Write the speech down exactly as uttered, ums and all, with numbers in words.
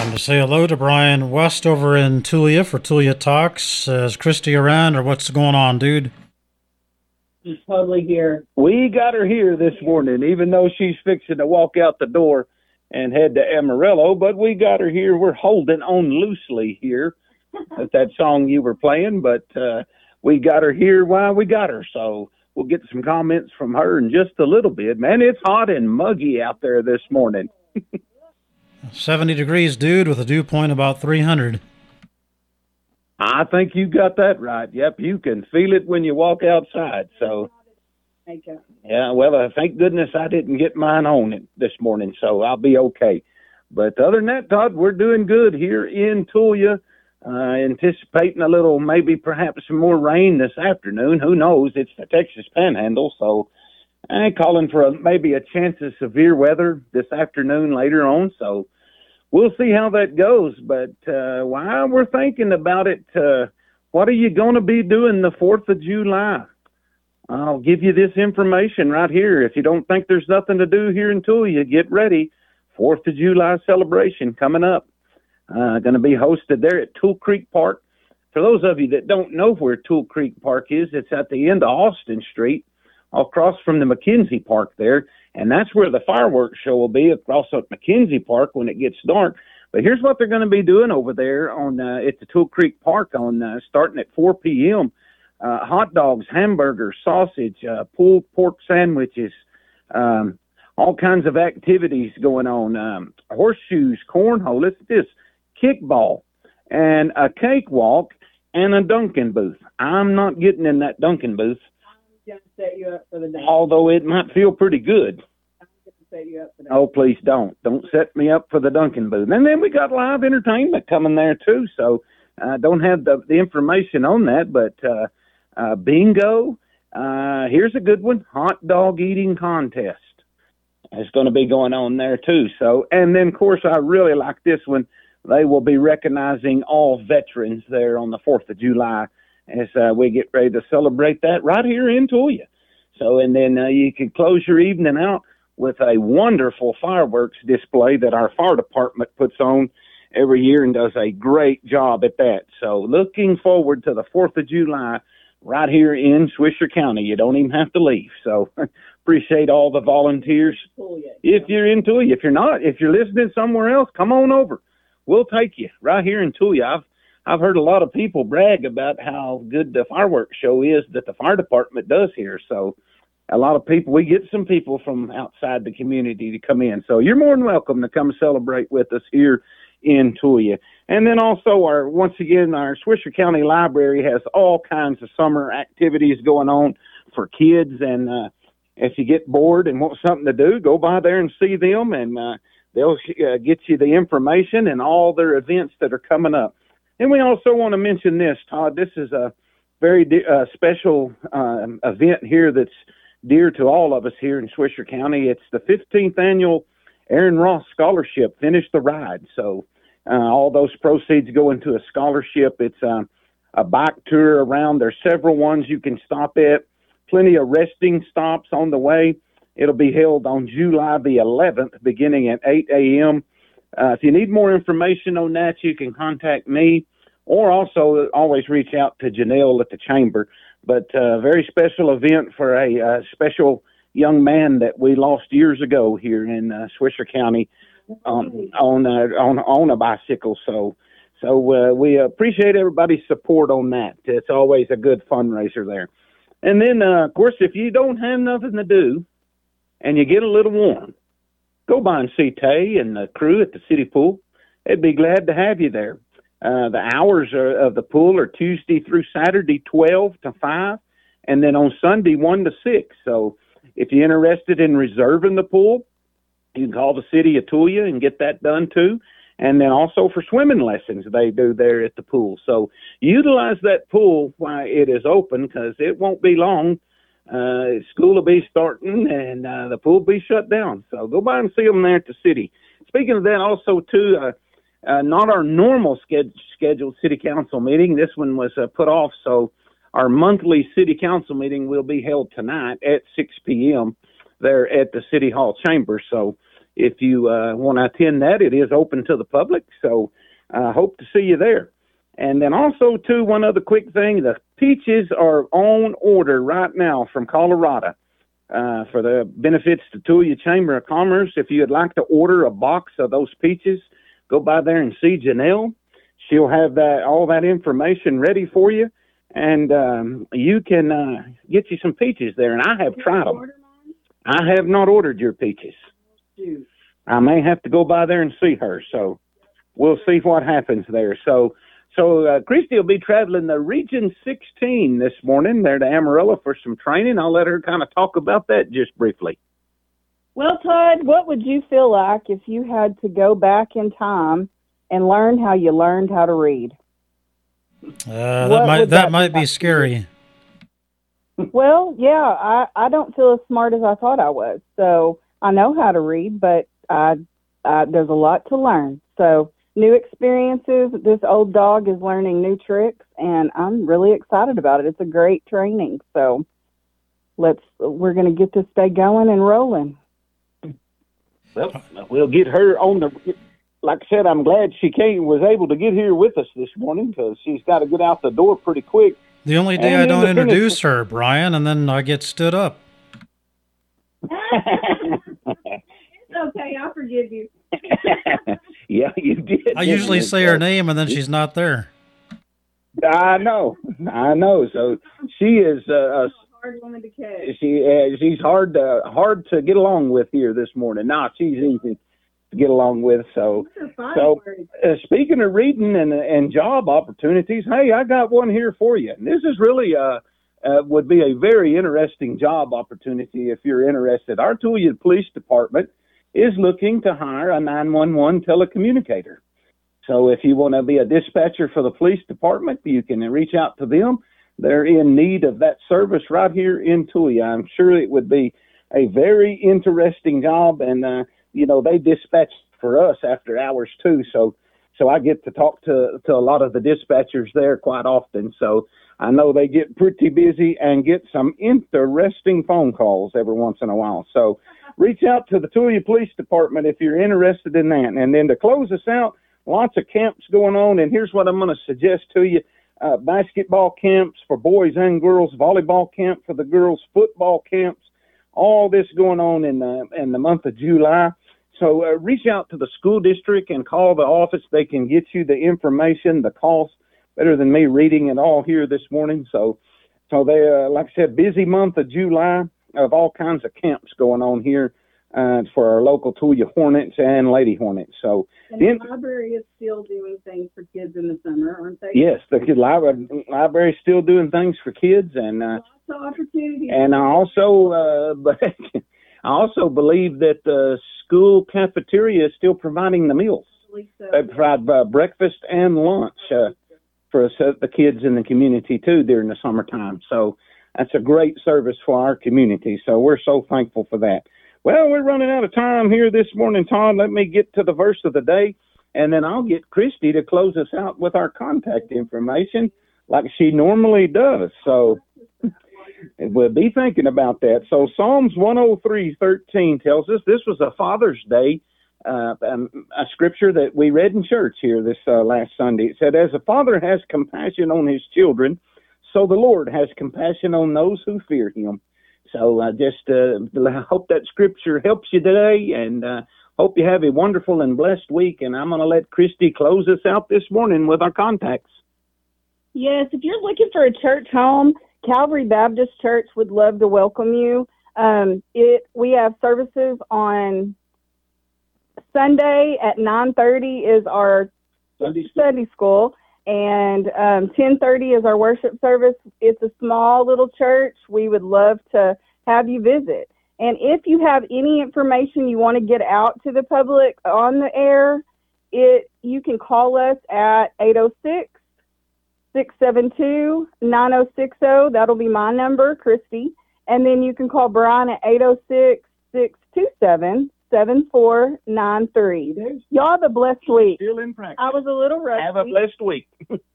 To say hello to Brian West over in Tulia for Tulia Talks. Uh, is Christy around, or what's going on, dude? She's totally here. We got her here this morning, even though she's fixing to walk out the door and head to Amarillo, but we got her here. We're holding on loosely here at that song you were playing, but uh, we got her here while we got her, so we'll get some comments from her in just a little bit. Man, it's hot and muggy out there this morning. seventy degrees, dude, with a dew point about three hundred. I think you got that right. Yep, you can feel it when you walk outside. So, Thank you. yeah, well, uh, thank goodness I didn't get mine on it this morning, so I'll be okay. But other than that, Todd, we're doing good here in Tulia. Uh, anticipating a little, maybe perhaps some more rain this afternoon. Who knows? It's the Texas Panhandle, so I'm calling for a, maybe a chance of severe weather this afternoon later on. So we'll see how that goes. But uh, while we're thinking about it, uh, what are you going to be doing the fourth of July? I'll give you this information right here. If you don't think there's nothing to do here in Tulia, get ready. fourth of July celebration coming up. Uh, going to be hosted there at Tool Creek Park. For those of you that don't know where Tool Creek Park is, it's at the end of Austin Street, across from the McKenzie Park there, and that's where the fireworks show will be, across at McKenzie Park when it gets dark. But here's what they're going to be doing over there on uh, at the Tool Creek Park on uh, starting at four p.m. Uh, hot dogs, hamburgers, sausage, uh, pulled pork sandwiches, um, all kinds of activities going on, um, horseshoes, cornhole, listen to this, kickball, and a cakewalk, and a Dunkin' booth. I'm not getting in that Dunkin' booth. I'm going to set you up for the day. Although it might feel pretty good. I'm going to set you up for the Oh, please don't. Don't set me up for the Dunkin' booth. And then we got live entertainment coming there, too. So I uh, don't have the, the information on that, but uh, uh, bingo. Uh, here's a good one. Hot dog eating contest. It's going to be going on there, too. So, and then, of course, I really like this one. They will be recognizing all veterans there on the fourth of July as uh, we get ready to celebrate that right here in Tulia. So, and then uh, you can close your evening out with a wonderful fireworks display that our fire department puts on every year and does a great job at that. So looking forward to the fourth of July right here in Swisher County. You don't even have to leave. So appreciate all the volunteers. If you're in Tulia, if you're not, if you're listening somewhere else, come on over. We'll take you right here in Tulia. I've, I've heard a lot of people brag about how good the fireworks show is that the fire department does here. So a lot of people, we get some people from outside the community to come in. So you're more than welcome to come celebrate with us here in Tulia. And then also, our once again, our Swisher County Library has all kinds of summer activities going on for kids. And uh, if you get bored and want something to do, go by there and see them, and uh, they'll uh, get you the information and all their events that are coming up. And we also want to mention this, Todd. This is a very de- uh, special uh, event here that's dear to all of us here in Swisher County. It's the fifteenth annual Aaron Ross Scholarship, Finish the Ride. So uh, all those proceeds go into a scholarship. It's uh, a bike tour around. There's several ones you can stop at, plenty of resting stops on the way. It'll be held on July the eleventh, beginning at eight a.m. Uh, if you need more information on that, you can contact me, or also always reach out to Janelle at the Chamber. But a uh, very special event for a uh, special young man that we lost years ago here in uh, Swisher County on on, uh, on on a bicycle. So so uh, we appreciate everybody's support on that. It's always a good fundraiser there. And then, uh, of course, if you don't have nothing to do and you get a little warm, go by and see Tay and the crew at the city pool. They'd be glad to have you there. Uh, the hours are, of the pool are Tuesday through Saturday, twelve to five, and then on Sunday, one to six. So if you're interested in reserving the pool, you can call the city of Tulia and get that done too. And then also for swimming lessons, they do there at the pool. So utilize that pool while it is open, because it won't be long. Uh, school will be starting and uh, the pool will be shut down. So go by and see them there at the city. Speaking of that, also too, uh, uh, not our normal sched- scheduled city council meeting. This one was uh, put off. So our monthly city council meeting will be held tonight at six p.m. there at the City Hall chamber. So if you uh, want to attend that, it is open to the public. So I uh, hope to see you there. And then also, too, one other quick thing, the peaches are on order right now from Colorado uh, for the benefits to Tulia Chamber of Commerce. If you'd like to order a box of those peaches, go by there and see Janelle. She'll have that all that information ready for you, and um, you can uh, get you some peaches there. And I have tried them. I have not ordered your peaches. I may have to go by there and see her, so we'll see what happens there. So, so uh, Christy will be traveling the Region sixteen this morning there to Amarillo for some training. I'll let her kind of talk about that just briefly. Well, Todd, what would you feel like if you had to go back in time and learn how you learned how to read? Uh, that might that, that might be, be scary. Well, yeah, I, I don't feel as smart as I thought I was. So I know how to read, but I, I, there's a lot to learn. So new experiences. This old dog is learning new tricks, and I'm really excited about it. It's a great training. So let's we're going to get this day going and rolling. Well, we'll get her on the. Like I said, I'm glad she came was able to get here with us this morning because she's got to get out the door pretty quick. The only day and I don't introduce her, Brian, and then I get stood up. It's okay, I'll forgive you. Yeah, you did. I usually you? say her name, and then she's not there. I know, I know. So she is uh, a hard woman to catch. She uh, she's hard to hard to get along with here this morning. Nah, she's easy to get along with. So, so uh, speaking of reading and and job opportunities, hey, I got one here for you. And this is really uh, uh would be a very interesting job opportunity if you're interested. Our Tulia Police Department is looking to hire a nine one one telecommunicator. So if you want to be a dispatcher for the police department, you can reach out to them. They're in need of that service right here in Tulia. I'm sure it would be a very interesting job, and uh, you know, they dispatch for us after hours too. So, so I get to talk to, to a lot of the dispatchers there quite often. So I know they get pretty busy and get some interesting phone calls every once in a while. So reach out to the Tulia Police Department if you're interested in that. And then to close us out, lots of camps going on. And here's what I'm going to suggest to you. Uh, basketball camps for boys and girls, volleyball camp for the girls, football camps, all this going on in the, in the month of July. So uh, reach out to the school district and call the office. They can get you the information, the cost, better than me reading it all here this morning. So, so they, uh, like I said, busy month of July of all kinds of camps going on here uh, for our local Tulia Hornets and Lady Hornets. So and the the library is still doing things for kids in the summer, aren't they? Yes, the kid library library is still doing things for kids, and uh, lots of opportunities. And I also, uh, but I also believe that the school cafeteria is still providing the meals. So. They provide uh, breakfast and lunch uh, for us, uh, the kids in the community too during the summertime. So that's a great service for our community. So we're so thankful for that. Well, we're running out of time here this morning, Todd. Let me get to the verse of the day, and then I'll get Christy to close us out with our contact information like she normally does. So we'll be thinking about that. So Psalms one oh three thirteen tells us this was a Father's Day, uh, um, a scripture that we read in church here this uh, last Sunday. It said, as a father has compassion on his children, so the Lord has compassion on those who fear him. So I uh, just uh, hope that scripture helps you today, and uh, hope you have a wonderful and blessed week. And I'm going to let Christy close us out this morning with our contacts. Yes, if you're looking for a church home, Calvary Baptist Church would love to welcome you. Um, it we have services on Sunday at nine thirty is our Sunday school. Sunday school, and um, ten thirty is our worship service. It's a small little church. We would love to have you visit. And if you have any information you want to get out to the public on the air, it you can call us at eight oh six, six seven two, nine oh six oh. That'll be my number, Christy. And then you can call Brian at eight oh six, six two seven, seven four nine three. Y'all have a blessed week. Still in practice. I was a little rusty. Have a blessed week.